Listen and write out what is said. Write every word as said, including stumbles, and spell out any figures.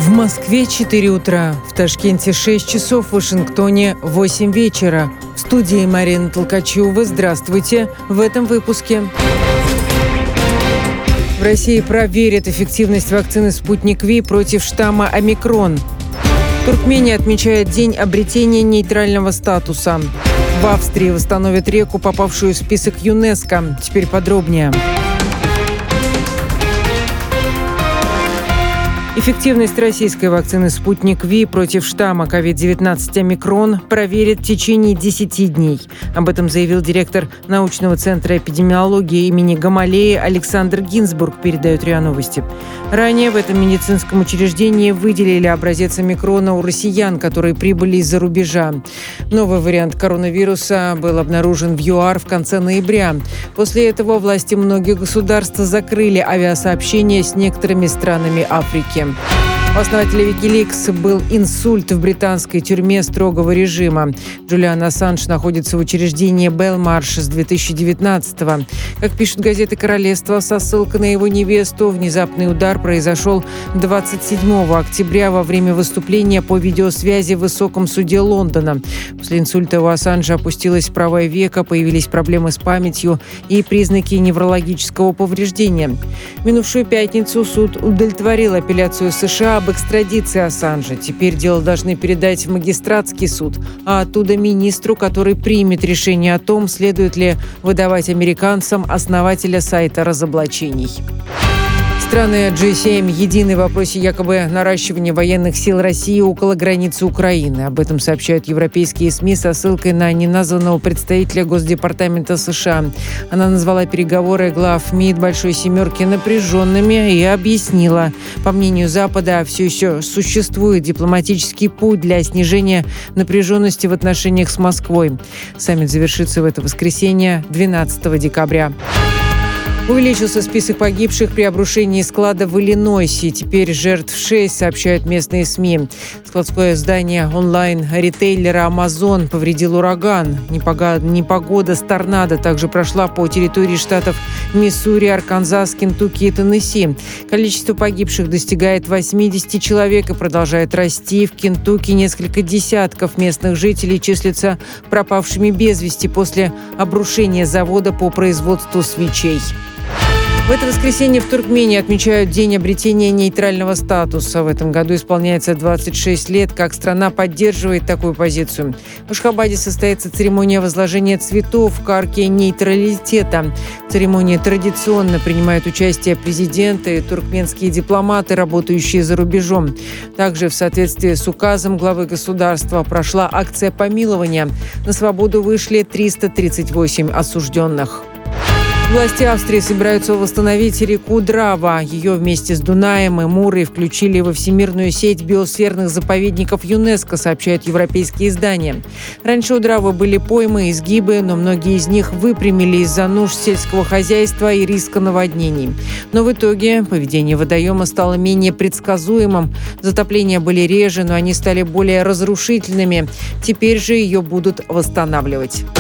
В Москве четыре утра, в Ташкенте шесть часов, в Вашингтоне восемь вечера. В студии Марина Толкачева. Здравствуйте. В этом выпуске. В России проверят эффективность вакцины «Спутник Ви» против штамма «Омикрон». Туркмения отмечает день обретения нейтрального статуса. В Австрии восстановят реку, попавшую в список ЮНЕСКО. Теперь подробнее. Эффективность российской вакцины «Спутник Ви» против штамма ковид девятнадцать «Омикрон» проверят в течение десяти дней. Об этом заявил директор научного центра эпидемиологии имени Гамалеи Александр Гинзбург, передает РИА Новости. Ранее в этом медицинском учреждении выделили образец «Омикрона» у россиян, которые прибыли из-за рубежа. Новый вариант коронавируса был обнаружен в ЮАР в конце ноября. После этого власти многих государств закрыли авиасообщения с некоторыми странами Африки. У основателя Wikileaks был инсульт в британской тюрьме строгого режима. Джулиан Ассанж находится в учреждении Белмарш с две тысячи девятнадцатого. Как пишут газеты «Королевство», со ссылкой на его невесту, внезапный удар произошел двадцать седьмого октября во время выступления по видеосвязи в Высоком суде Лондона. После инсульта у Ассанжа опустилось правое веко, появились проблемы с памятью и признаки неврологического повреждения. В минувшую пятницу суд удовлетворил апелляцию США об экстрадиции Ассанжа. Теперь дело должны передать в магистратский суд, а оттуда министру, который примет решение о том, следует ли выдавать американцам основателя сайта разоблачений. Страны джи семь едины в вопросе якобы наращивания военных сил России около границы Украины. Об этом сообщают европейские СМИ со ссылкой на неназванного представителя Госдепартамента США. Она назвала переговоры глав МИД Большой Семерки напряженными и объяснила: по мнению Запада, все еще существует дипломатический путь для снижения напряженности в отношениях с Москвой. Саммит завершится в это воскресенье, двенадцатого декабря. Увеличился список погибших при обрушении склада в Иллинойсе. Теперь жертв шесть, сообщают местные СМИ. Складское здание онлайн-ритейлера Amazon повредил ураган. Непогода, непогода с торнадо также прошла по территории штатов Миссури, Арканзас, Кентукки и Теннесси. Количество погибших достигает восемьдесят человек и продолжает расти. В Кентукки несколько десятков местных жителей числятся пропавшими без вести после обрушения завода по производству свечей. В это воскресенье в Туркмении отмечают день обретения нейтрального статуса. В этом году исполняется двадцать шесть лет, как страна поддерживает такую позицию. В Ашхабаде состоится церемония возложения цветов в арке нейтралитета. В церемонии традиционно принимают участие президенты и туркменские дипломаты, работающие за рубежом. Также в соответствии с указом главы государства прошла акция помилования. На свободу вышли триста тридцать восемь осужденных. Власти Австрии собираются восстановить реку Драва. Ее вместе с Дунаем и Мурой включили во всемирную сеть биосферных заповедников ЮНЕСКО, сообщают европейские издания. Раньше у Дравы были поймы, изгибы, но многие из них выпрямили из-за нужд сельского хозяйства и риска наводнений. Но в итоге поведение водоема стало менее предсказуемым. Затопления были реже, но они стали более разрушительными. Теперь же ее будут восстанавливать.